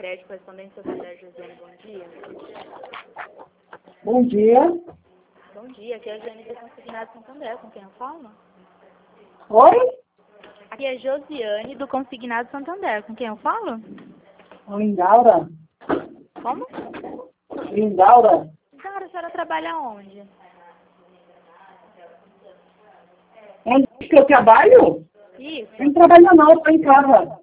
crédito, correspondente à sociedade Josiane, bom dia. Bom dia. Bom dia, aqui é a Josiane do Consignado Santander, com quem eu falo? Oi? Aqui é Josiane do Consignado Santander, com quem eu falo? Lindaura? Como? Lindaura? Senhora, a senhora trabalha onde? Onde que eu trabalho? Isso. Eu não trabalho não, eu estou em casa.